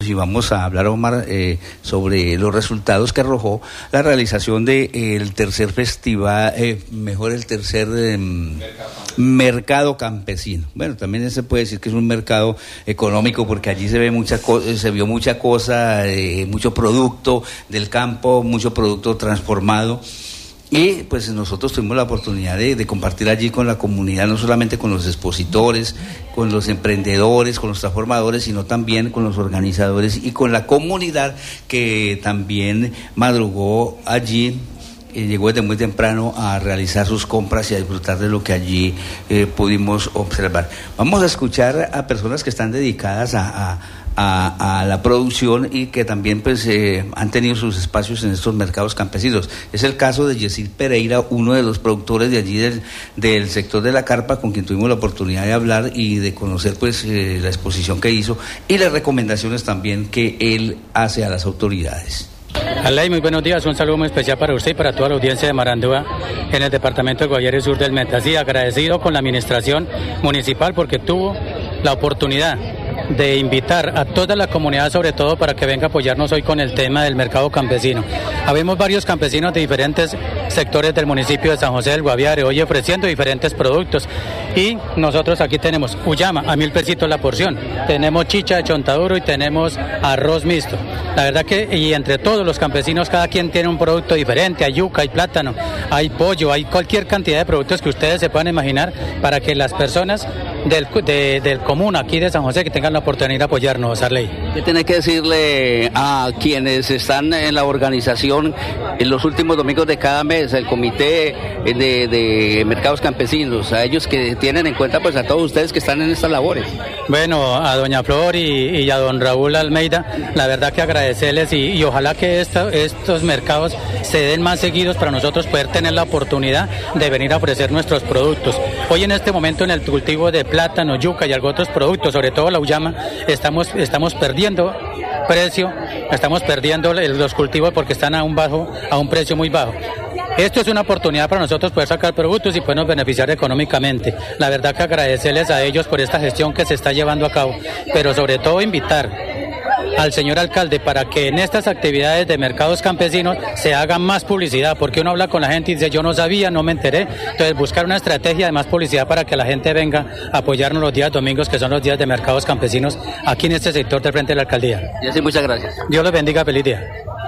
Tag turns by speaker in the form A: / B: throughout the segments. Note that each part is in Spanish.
A: y vamos a hablar, Omar, sobre los resultados que arrojó la realización del tercer festival, el tercer mercado campesino. Bueno, también se puede decir que es un mercado económico porque allí se vio mucha cosa, mucho producto del campo, mucho producto transformado. Y pues nosotros tuvimos la oportunidad de compartir allí con la comunidad, no solamente con los expositores, con los emprendedores, con los transformadores, sino también con los organizadores y con la comunidad que también madrugó allí. Llegó desde muy temprano a realizar sus compras y a disfrutar de lo que allí pudimos observar. Vamos a escuchar a personas que están dedicadas a la producción y que también pues han tenido sus espacios en estos mercados campesinos. Es el caso de Yesid Pereira, uno de los productores de allí del sector de la carpa, con quien tuvimos la oportunidad de hablar y de conocer pues la exposición que hizo y las recomendaciones también que él hace a las autoridades.
B: Alay, muy buenos días, un saludo muy especial para usted y para toda la audiencia de Marandúa en el departamento de Guaviare Sur del Meta. Sí, agradecido con la administración municipal porque tuvo la oportunidad de invitar a toda la comunidad, sobre todo para que venga a apoyarnos hoy con el tema del mercado campesino. Habemos varios campesinos de diferentes sectores del municipio de San José del Guaviare hoy ofreciendo diferentes productos y nosotros aquí tenemos uyama a 1.000 pesitos la porción, tenemos chicha de chontaduro y tenemos arroz mixto. La verdad que y entre todos los campesinos cada quien tiene un producto diferente, hay yuca, hay plátano, hay pollo, hay cualquier cantidad de productos que ustedes se puedan imaginar para que las personas del común aquí de San José que tengan la oportunidad de apoyarnos, Arley.
A: ¿Qué tiene que decirle a quienes están en la organización en los últimos domingos de cada mes, el comité de mercados campesinos, a ellos que tienen en cuenta pues a todos ustedes que están en estas labores?
B: Bueno, a doña Flor y a don Raúl Almeida, la verdad que agradecerles y ojalá que estos mercados se den más seguidos para nosotros poder tener la oportunidad de venir a ofrecer nuestros productos. Hoy en este momento en el cultivo de plátano, yuca y algunos otros productos, sobre todo la uyama, estamos perdiendo precio, estamos perdiendo los cultivos porque están a un precio muy bajo. Esto es una oportunidad para nosotros poder sacar productos y podernos beneficiar económicamente. La verdad que agradecerles a ellos por esta gestión que se está llevando a cabo, pero sobre todo invitar al señor alcalde para que en estas actividades de mercados campesinos se haga más publicidad, porque uno habla con la gente y dice yo no sabía, no me enteré, entonces buscar una estrategia de más publicidad para que la gente venga a apoyarnos los días domingos, que son los días de mercados campesinos aquí en este sector del frente de la alcaldía.
A: Y así, muchas gracias.
B: Dios los bendiga, feliz día.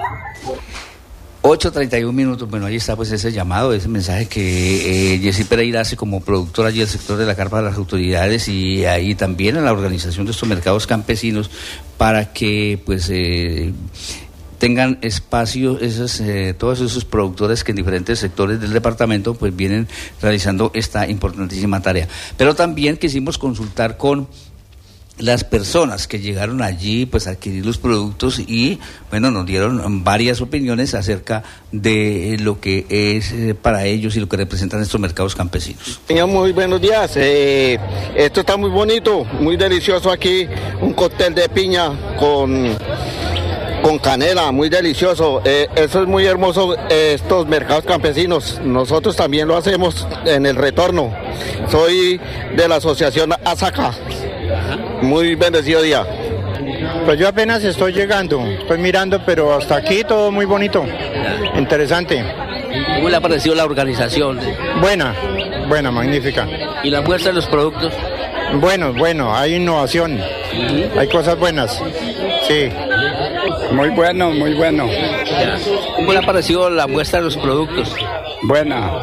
A: 8:31. Bueno, ahí está pues ese llamado, ese mensaje que Yesid Pereira hace como productor allí del sector de la carpa de las autoridades y ahí también en la organización de estos mercados campesinos para que pues tengan espacio todos esos productores que en diferentes sectores del departamento pues vienen realizando esta importantísima tarea. Pero también quisimos consultar con las personas que llegaron allí pues a adquirir los productos y bueno, nos dieron varias opiniones acerca de lo que es para ellos y lo que representan estos mercados campesinos.
C: Señor, muy buenos días. Esto está muy bonito, muy delicioso aquí, un cóctel de piña con canela, muy delicioso. Eso es muy hermoso, estos mercados campesinos. Nosotros también lo hacemos en el retorno. Soy de la asociación Asaca. Muy bendecido día.
D: Pues yo apenas estoy llegando, estoy mirando, pero hasta aquí todo muy bonito, interesante.
A: ¿Cómo le ha parecido la organización?
D: Buena, magnífica.
A: ¿Y la muestra de los productos?
D: Bueno, hay innovación, hay cosas buenas, sí.
E: Muy bueno.
A: ¿Cómo le ha parecido la muestra de los productos?
E: Buena.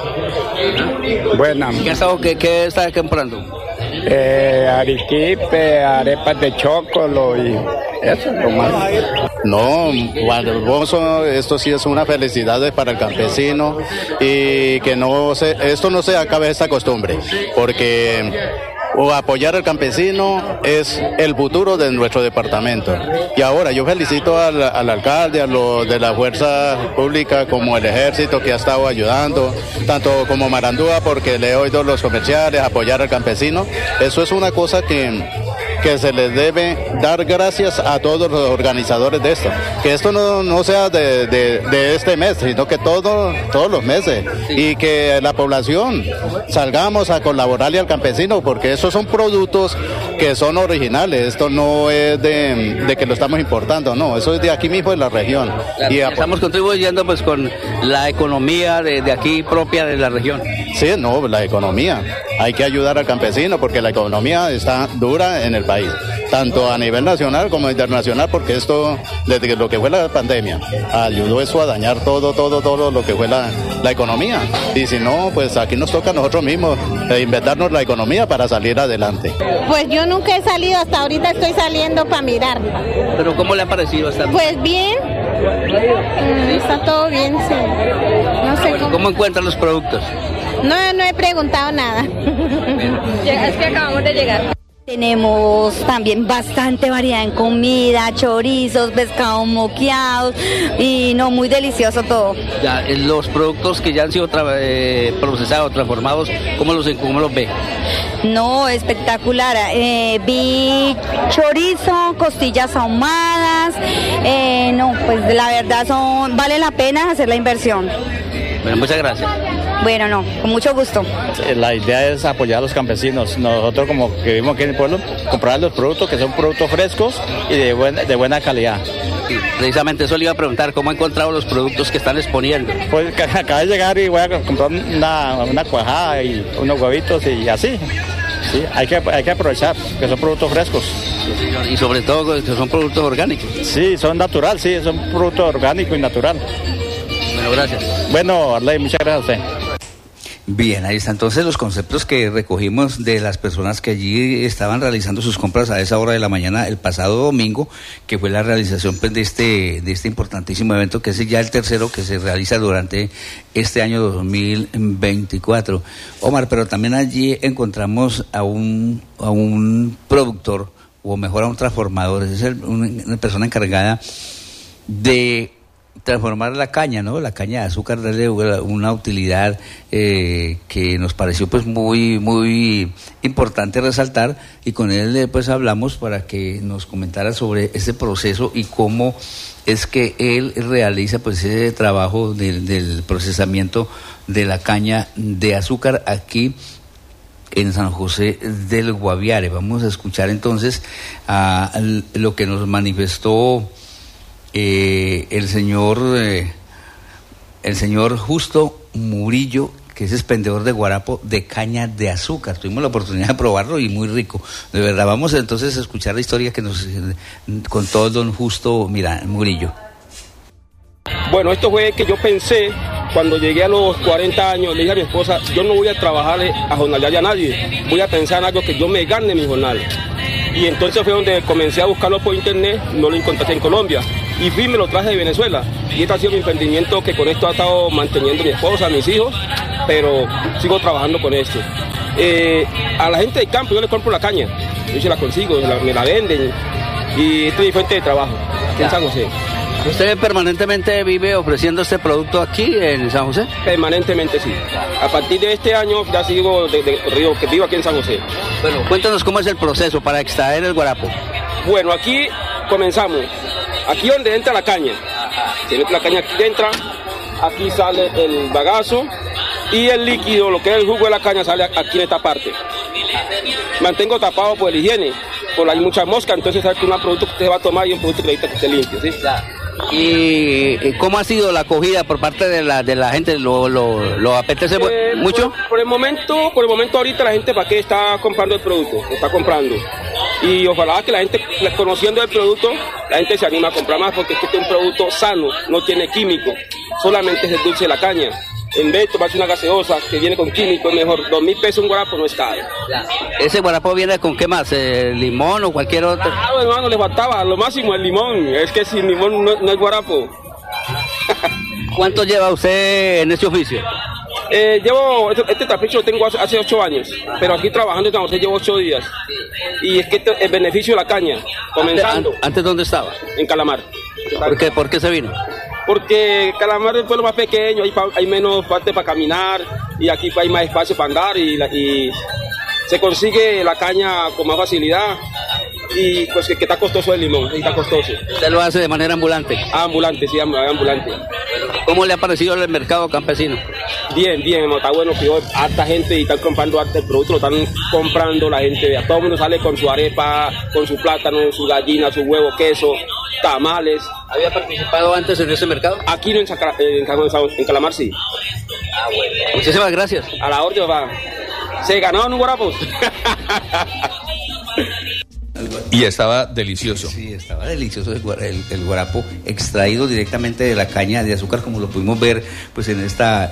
A: ¿Qué está comprando?
E: Arequipe, arepas de chocolo y eso es lo más.
F: No, hermoso, esto sí es una felicidad para el campesino y que esto no se acabe esta costumbre, porque apoyar al campesino es el futuro de nuestro departamento. Y ahora yo felicito al alcalde, a los de la fuerza pública como el ejército que ha estado ayudando, tanto como Marandúa, porque le he oído los comerciales, apoyar al campesino. Eso es una cosa que que se les debe dar gracias a todos los organizadores de esto. Que esto no sea de este mes, sino que todos los meses. Y que la población salgamos a colaborarle al campesino, porque esos son productos que son originales. Esto no es de que lo estamos importando, no, eso es de aquí mismo de la región.
G: Claro, y estamos contribuyendo pues con la economía de aquí propia de la región.
F: Sí, no, la economía. Hay que ayudar al campesino porque la economía está dura en el país, tanto a nivel nacional como internacional, porque esto, desde lo que fue la pandemia, ayudó eso a dañar todo lo que fue la economía. Y si no, pues aquí nos toca a nosotros mismos inventarnos la economía para salir adelante.
H: Pues yo nunca he salido, hasta ahorita estoy saliendo para mirar.
G: ¿Pero cómo le ha parecido estar?
H: Pues bien, está todo bien, sí. No sé
G: ¿Cómo encuentran los productos?
H: No he preguntado nada.
I: Es que acabamos de llegar.
J: Tenemos también bastante variedad en comida, chorizos, pescados moqueados y no, muy delicioso todo.
G: Ya, los productos que ya han sido procesados, transformados, ¿cómo los ve?
J: No, espectacular. Vi chorizo, costillas ahumadas. No, pues la verdad vale la pena hacer la inversión.
G: Bueno, muchas gracias.
J: Bueno, no, con mucho gusto.
K: La idea es apoyar a los campesinos. Nosotros, como que vivimos aquí en el pueblo, comprar los productos que son productos frescos y de buena calidad.
G: Sí, precisamente eso le iba a preguntar, ¿cómo ha encontrado los productos que están exponiendo?
K: Pues acabo de llegar y voy a comprar una cuajada y unos huevitos y así. Sí, hay que aprovechar, que son productos frescos.
G: Sí, señor. Y sobre todo que son productos orgánicos.
K: Sí, son natural, sí, son productos orgánicos y natural.
G: Bueno, gracias.
K: Bueno, Arley, muchas gracias a usted.
A: Bien, ahí están entonces los conceptos que recogimos de las personas que allí estaban realizando sus compras a esa hora de la mañana el pasado domingo, que fue la realización pues, de este importantísimo evento, que es ya el tercero que se realiza durante este año 2024. Omar, pero también allí encontramos a un productor, o mejor a un transformador, es una persona encargada de transformar la caña, ¿no? La caña de azúcar, darle una utilidad que nos pareció pues muy importante resaltar, y con él pues hablamos para que nos comentara sobre ese proceso y cómo es que él realiza pues ese trabajo del procesamiento de la caña de azúcar aquí en San José del Guaviare. Vamos a escuchar entonces a lo que nos manifestó el señor Justo Murillo, que es expendedor de guarapo de caña de azúcar. Tuvimos la oportunidad de probarlo y muy rico, de verdad. Vamos entonces a escuchar la historia que nos contó don Justo Murillo.
L: Bueno, esto fue que yo pensé cuando llegué a los 40 años. Le dije a mi esposa, yo no voy a trabajarle a jornalear a nadie, voy a pensar en algo que yo me gane mi jornal. Y entonces fue donde comencé a buscarlo por internet, no lo encontré en Colombia. Y fui y me lo traje de Venezuela. Y este ha sido mi emprendimiento, que con esto ha estado manteniendo mi esposa, mis hijos, pero sigo trabajando con esto. A la gente del campo yo le compro la caña, yo se la consigo, me la venden, y este es mi fuente de trabajo, aquí en San José.
G: ¿Usted permanentemente vive ofreciendo este producto aquí en San José?
L: Permanentemente, sí. A partir de este año ya sigo que vivo aquí en San José.
G: Bueno, cuéntanos cómo es el proceso para extraer el guarapo.
L: Bueno, aquí comenzamos. Aquí donde entra la caña. Se mete la caña aquí dentro, aquí sale el bagazo y el líquido, lo que es el jugo de la caña, sale aquí en esta parte. Mantengo tapado por el higiene, porque hay muchas moscas, entonces sabes que un producto que usted va a tomar y un producto que esté limpio, ¿sí?
G: ¿Y cómo ha sido la acogida por parte de la gente? ¿Lo apetece mucho?
L: Por el momento ahorita la gente, ¿para qué está comprando el producto? Está comprando. Y ojalá que la gente, conociendo el producto, la gente se anima a comprar más, porque este es un producto sano, no tiene químico, solamente es el dulce de la caña. En vez de tomarse una gaseosa que viene con químico, es mejor. 2.000 pesos un guarapo no es caro.
G: ¿Ese guarapo viene con qué más? ¿Limón o cualquier otro?
L: No, hermano, le faltaba lo máximo el limón. Es que sin limón no es guarapo.
G: ¿Cuánto lleva usted en este oficio?
L: Llevo, este trapicho lo tengo hace 8 años, pero aquí trabajando en San José llevo 8 días. Y es que el beneficio de la caña, comenzando.
G: ¿Antes dónde estaba?
L: En Calamar.
G: ¿Por qué se vino?
L: Porque Calamar es el pueblo más pequeño, hay menos parte para caminar, y aquí hay más espacio para andar, y se consigue la caña con más facilidad. y pues que está costoso el limón, está costoso.
G: ¿Usted lo hace de manera ambulante?
L: Ambulante, sí, ambulante.
G: ¿Cómo le ha parecido el mercado campesino?
L: Bien, está bueno que harta gente y están comprando harta el producto, lo están comprando la gente, todo el mundo sale con su arepa, con su plátano, su gallina, su huevo, queso, tamales.
G: ¿Había participado antes en ese mercado?
L: Aquí no, en Calamar sí.
G: Ah, bueno. Muchísimas gracias.
L: A la orden, va. Se ganó en un guarapo.
M: Y estaba delicioso.
A: Sí, estaba delicioso el guarapo, extraído directamente de la caña de azúcar, como lo pudimos ver pues en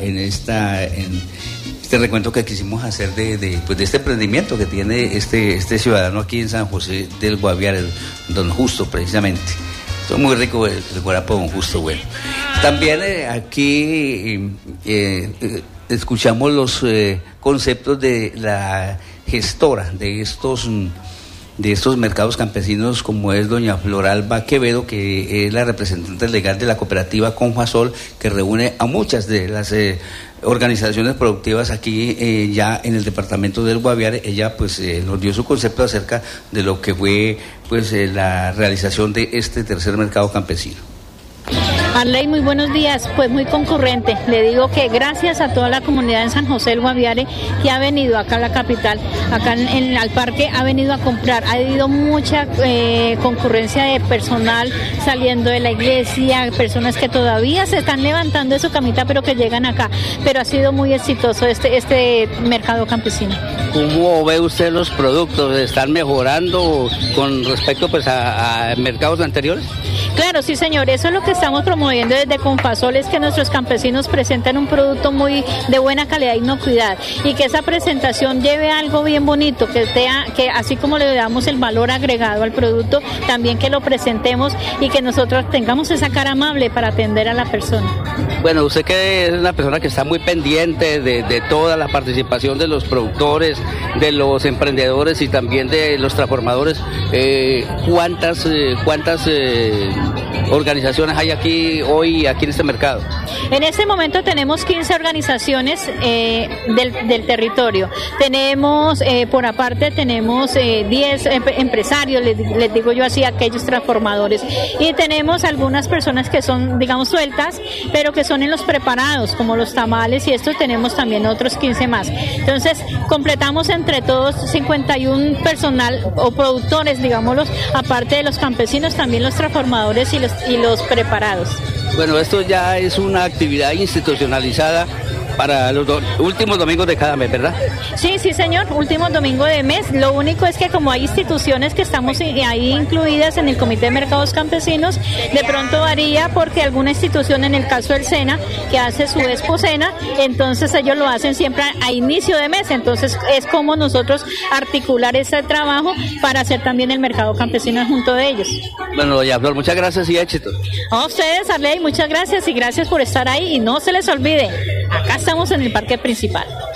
A: este recuento que quisimos hacer de este emprendimiento que tiene este ciudadano aquí en San José del Guaviare, don Justo, precisamente. Es muy rico el guarapo de don Justo, bueno. También aquí escuchamos los conceptos de la gestora de estos mercados campesinos, como es doña Floralba Quevedo, que es la representante legal de la cooperativa Confasol, que reúne a muchas de las organizaciones productivas aquí ya en el departamento del Guaviare. Ella pues nos dio su concepto acerca de lo que fue pues la realización de este tercer mercado campesino.
N: Arley, muy buenos días, pues muy concurrente. Le digo que gracias a toda la comunidad en San José del Guaviare que ha venido acá a la capital, acá al parque, ha venido a comprar. Ha habido mucha concurrencia de personal saliendo de la iglesia, personas que todavía se están levantando de su camita pero que llegan acá. Pero ha sido muy exitoso este mercado campesino.
G: ¿Cómo ve usted los productos? ¿Están mejorando con respecto pues a mercados anteriores?
N: Claro, sí señor, eso es lo que estamos promoviendo desde Confasol, es que nuestros campesinos presenten un producto muy de buena calidad e inocuidad y que esa presentación lleve algo bien bonito, que así como le damos el valor agregado al producto, también que lo presentemos y que nosotros tengamos esa cara amable para atender a la persona.
G: Bueno, usted que es una persona que está muy pendiente de toda la participación de los productores, de los emprendedores y también de los transformadores, ¿cuántas organizaciones hay aquí hoy, aquí en este mercado?
N: En este momento tenemos 15 organizaciones del territorio. Tenemos, por aparte, tenemos 10 empresarios, les digo yo así, aquellos transformadores. Y tenemos algunas personas que son, digamos, sueltas, pero que son en los preparados, como los tamales, y estos tenemos también otros 15 más. Entonces, completamos entre todos 51 personal o productores, digámoslos, aparte de los campesinos, también los transformadores y los preparados.
G: Bueno, esto ya es una actividad institucionalizada para los últimos domingos de cada mes, ¿verdad?
N: Sí, señor, último domingo de mes. Lo único es que como hay instituciones que estamos ahí incluidas en el Comité de Mercados Campesinos, de pronto varía porque alguna institución, en el caso del SENA, que hace su Expo-Cena, entonces ellos lo hacen siempre a inicio de mes, entonces es como nosotros articular ese trabajo para hacer también el mercado campesino junto de ellos.
G: Bueno, doña Flor, muchas gracias y éxito.
N: A ustedes, Arley, muchas gracias y gracias por estar ahí y no se les olvide, acá estamos en el parque principal.